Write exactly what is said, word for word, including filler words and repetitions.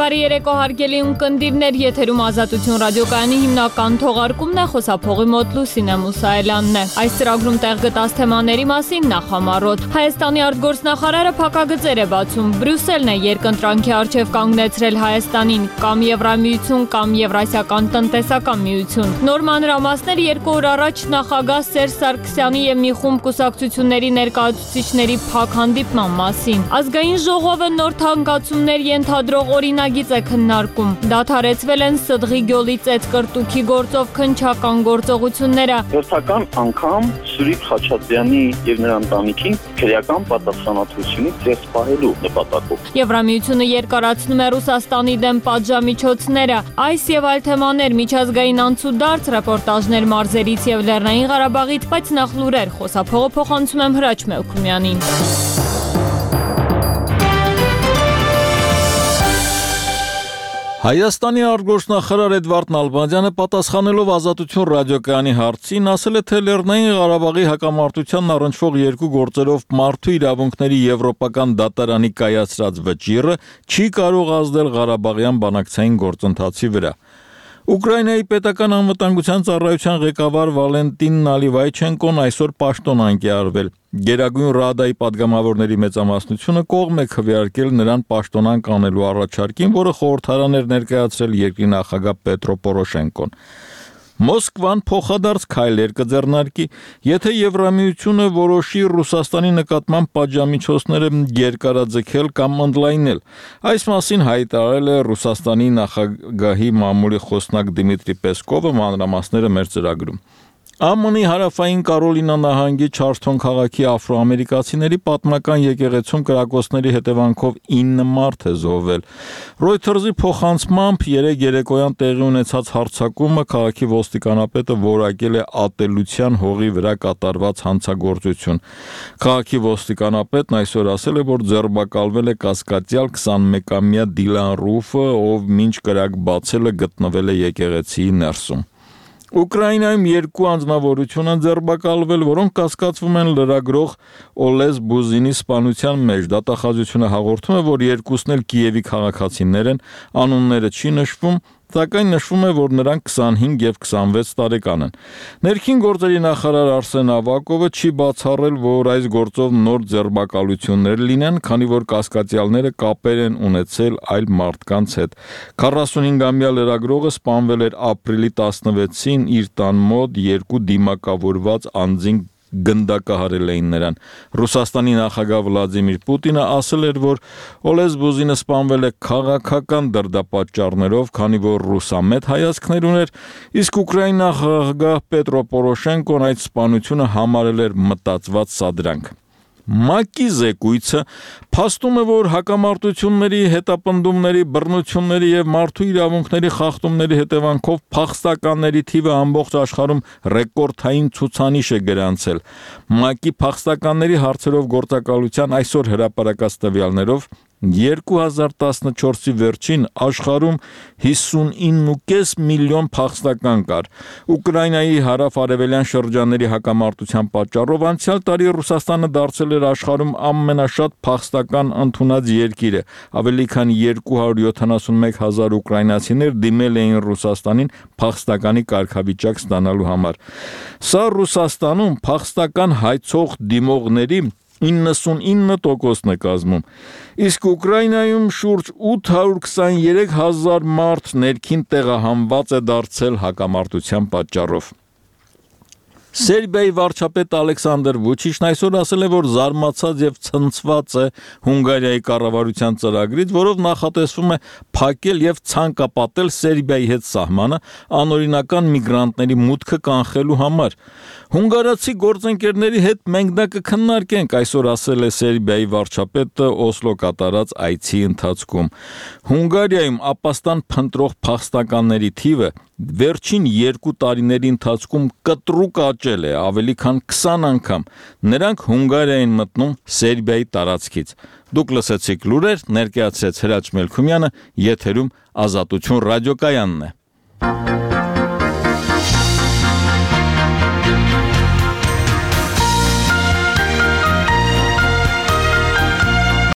Բարի երեկո հարգելի ունկնդիրներ, եթերում Ազատություն ռադիոկայանի հիմնական թողարկումն է, խոսափողի մոտ Լուսինե Մուսայելյանն է։ Այս ծրագրում տեղ գտած թեմաների մասին նախամարոտ։ Հայաստանի արտգործնախարարը փակագծեր է բացում։ Բրյուսելն է երկընտրանքի առջև կանգնեցրել Հայաստանին կամ Եվրամիություն, կամ Եվրասիական տնտեսական միություն։ Նոր մանրամասներ երկու օր առաջ նախագահ Սերժ Սարգսյանի եւ մի խումբ կուսակցությունների ներկայացուցիչների փակ հանդիպման մասին։ Ազգային ժողովը նոր թանկացումներ ենթադրող օրինագիծ է քննարկում։ Դադարեցվել են Սդղի գյուղի ծեծկրտուքի գործով քննչական գործողությունները։ Հերթական անգամ Սուրիկ Խաչատրյանի եւ նրա ընտանիքին քրեական պատասխանատվությունից ցույց պահելու նպատակով։ Եվրամիությունը երկարացնում է Ռուսաստանի դեմ պատժամիջոցները։ Այս եւ այլ թեմաներ միջազգային անցուդարձ ռեպորտաժներ մարզերից եւ Լեռնային Ղարաբաղից, բայց նախ լուրեր, խոսափողը փոխանցում եմ Հրաչ Մելքումյանին։ Հայաստանի արտգործնախարար Էդվարդ Նալբանդյանը պատասխանելով Ազատություն ռադիոկայանի հարցին ասել է, թե Լեռնային Ղարաբաղի հակամարտությանն առնչվող երկու գործերով մարդու իրավունքների եվրոպական դատարանի կայացրած վճիռը չի կարող ազդել Ղարաբաղյան բանակցային գործընթացի վրա։ Ուկրաինայի պետական անվտանգության ծառայության ղեկավար Վալենտին Նալիվայչենկոն այսօր պաշտոնանկ է արվել։ Գերագույն Ռադայի падգամավորների մեծամասնությունը կողմ է քվեարկել նրան պաշտոնանկ անելու առաջարկին, որը խորհրդարան էր ներկայացրել երկրի նախագահ Պետրո Պորոշենկոն։ Մոսկվան փոխադարձ քայլեր կձեռնարկի, եթե Եվրամիությունը որոշի Ռուսաստանի նկատմամբ պատժամիջոցները երկարաձգել կամ ընդլայնել։ Այս մասին հայտարարել է Ռուսաստանի նախագահի մամուլի խոսնակ Դիմիտրի Պեսկովը, մանրամասները մեր ծրագրում։ ԱՄՆ-ի հարավային Կարոլինա նահանգի Չարլսթոն քաղաքի աֆրոամերիկացիների պատմական եկեղեցում կրակոցների հետևանքով ինը մարդ է զոհվել։ Reuters-ի փոխանցմամբ երեկ երեկոյան տեղի ունեցած հարձակումը քաղաքի ոստիկանապետը որակել է ատելության հողի վրա կատարված հանցագործություն։ Քաղաքի ոստիկանապետն այսօր ասել է, որ ձերբակալվել է կասկածյալ քսանմեկամյա Դիլան Ռուֆը, ով մինչ կրակ բացելը գտնվել է եկեղեցիի ներսում։ Ուկրաինայում երկու անձնավորություն են ձերբակալվել, որոնք կասկածվում են լրագրող Օլեզ Բուզինի սպանության մեջ։ Դատախազությունը հաղորդում է, որ երկուսն էլ Կիևի քաղաքացիներ են, անունները չի նշվում, սակայն նշվում է, որ նրանք քսանհինգ եւ քսանվեց տարեկան են։ Ներքին գործերի նախարար Արսեն Ավակովը չի բացառել, որ այս գործով նոր ձերբակալություններ լինեն, քանի որ կասկածյալները կապեր են ունեցել այլ մարդկանց հետ։ քառասունհինգամյա լրագրողը սպանվել էր ապրիլի տասնվեցին իր տան մոտ երկու դիմակավորված անձին գնդակահարել էին նրան։ Ռուսաստանի նախագահ Վլադիմիր Պուտինը ասել էր, որ Օլեզ Բուզինը սպանվել է քաղաքական դրդապատճառներով, քանի որ ռուսամետ հայացքներ ուներ, իսկ Ուկրաինայի նախագահ Պետրո Պորոշենկոն այդ սպանությունը համարել էր մտածված սադրանք։ ՄԱԿ-ի զեկույցը փաստում է, որ հակամարտությունների, հետապնդումների, բռնությունների եւ մարդու իրավունքների խախտումների հետևանքով փախստականների թիվը ամբողջ աշխարհում ռեկորդային ցուցանիշ է գրանցել։ ՄԱԿ-ի փախստականների հարցերով գործակալության այսօր հրապարակած տվյալներով երկու հազար տասնչորսի վերջին աշխարհում հիսունինը և կես միլիոն փախստական կար։ Ուկրաինայի հարավ-արևելյան շրջանների հակամարտության պատճառով անցյալ տարի Ռուսաստանը դարձել էր աշխարհում ամենաշատ փախստական ընդունած երկիրը։ Ավելի քան երկու հարյուր յոթանասունմեկ հազար ուկրաինացիներ դիմել էին Ռուսաստանին փախստականի կարգավիճակ ստանալու համար։ Սա Ռուսաստանում փախստական հայցող դիմողների իննսունինը տոկոսն է կազմում, իսկ Ուկրաինայում շուրջ ութ հարյուր քսաներեք հազար մարդ ներքին տեղահանված է դարձել հակամարտության պատճառով։ Սերբիայի վարչապետ Ալեքսանդր Վուչիչն այսօր ասել է, որ զարմացած եւ ցնցված է Հունգարիայի կառավարության ծրագրից, որով նախատեսվում է փակել եւ ցանկապատել Սերբիայի հետ սահմանը անօրինական միգրանտների մուտքը կանխելու համար։ Հունգարացի գործընկերների հետ մենք դա կքննարկենք, այսօր ասել է Սերբիայի վարչապետը Օսլո կատարած այցի ընթացքում։ Հունգարիայում ապաստան փնտրող փախստականների թիվը վերջին երկու տարիների ընթացքում կտրուկ աճել է, ավելի քան քսան անգամ։ Նրանք Հունգարիա են մտնում Սերբիայի տարածքից։ Դուք լսեցիք լուրեր, ներկայացրեց Հրաչ Մելքումյանը, եթերում Ազատություն ռադիոկայանն է։